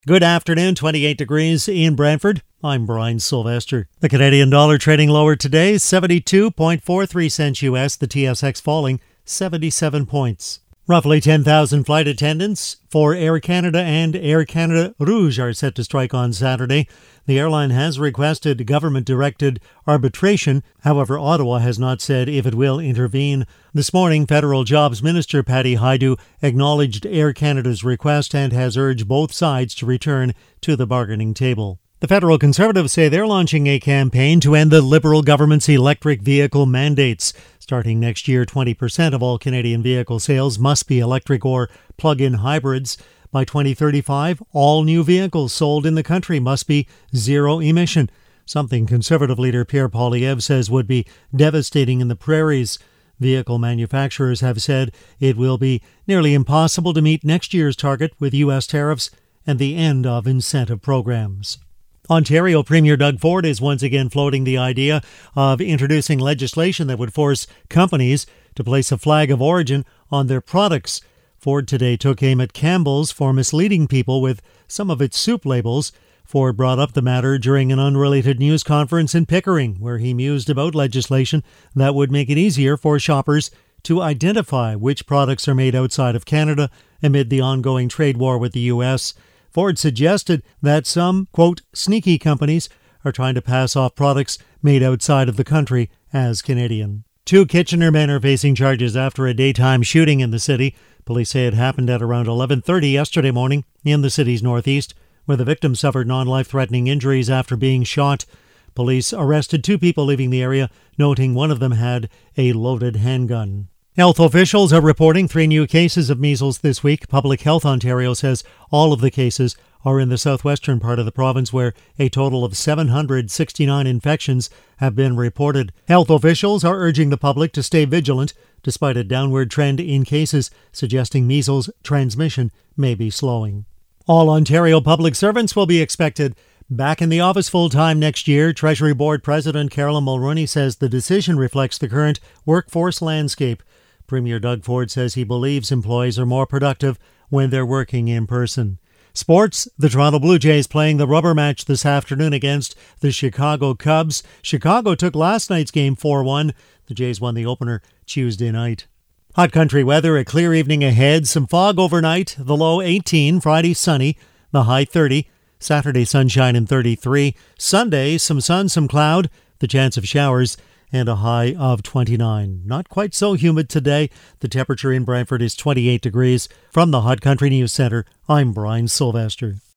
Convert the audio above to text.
Good afternoon, 28 degrees in Brantford. I'm Brian Sylvester. The Canadian dollar trading lower today, 72.43 cents US, the TSX falling 77 points. Roughly 10,000 flight attendants for Air Canada and Air Canada Rouge are set to strike on Saturday. The airline has requested government-directed arbitration. However, Ottawa has not said if it will intervene. This morning, Federal Jobs Minister Patty Hajdu acknowledged Air Canada's request and has urged both sides to return to the bargaining table. The federal Conservatives say they're launching a campaign to end the Liberal government's electric vehicle mandates. Starting next year, 20% of all Canadian vehicle sales must be electric or plug-in hybrids. By 2035, all new vehicles sold in the country must be zero emission, something Conservative leader Pierre Poilievre says would be devastating in the prairies. Vehicle manufacturers have said it will be nearly impossible to meet next year's target with U.S. tariffs and the end of incentive programs. Ontario Premier Doug Ford is once again floating the idea of introducing legislation that would force companies to place a flag of origin on their products. Ford today took aim at Campbell's for misleading people with some of its soup labels. Ford brought up the matter during an unrelated news conference in Pickering, where he mused about legislation that would make it easier for shoppers to identify which products are made outside of Canada amid the ongoing trade war with the U.S. Ford suggested that some, quote, sneaky companies are trying to pass off products made outside of the country as Canadian. 2 Kitchener men are facing charges after a daytime shooting in the city. Police say it happened at around 11:30 yesterday morning in the city's northeast, where the victim suffered non-life-threatening injuries after being shot. Police arrested 2 people leaving the area, noting one of them had a loaded handgun. Health officials are reporting 3 new cases of measles this week. Public Health Ontario says all of the cases are in the southwestern part of the province, where a total of 769 infections have been reported. Health officials are urging the public to stay vigilant, despite a downward trend in cases suggesting measles transmission may be slowing. All Ontario public servants will be expected back in the office full-time next year. Treasury Board President Carolyn Mulroney says the decision reflects the current workforce landscape. Premier Doug Ford says he believes employees are more productive when they're working in person. Sports, the Toronto Blue Jays playing the rubber match this afternoon against the Chicago Cubs. Chicago took last night's game 4-1. The Jays won the opener Tuesday night. Hot country weather, a clear evening ahead. Some fog overnight, the low 18. Friday sunny, the high 30. Saturday sunshine and 33. Sunday some sun, some cloud, the chance of showers, and a high of 29. Not quite so humid today. The temperature in Brantford is 28 degrees. From the Hot Country News Centre, I'm Brian Sylvester.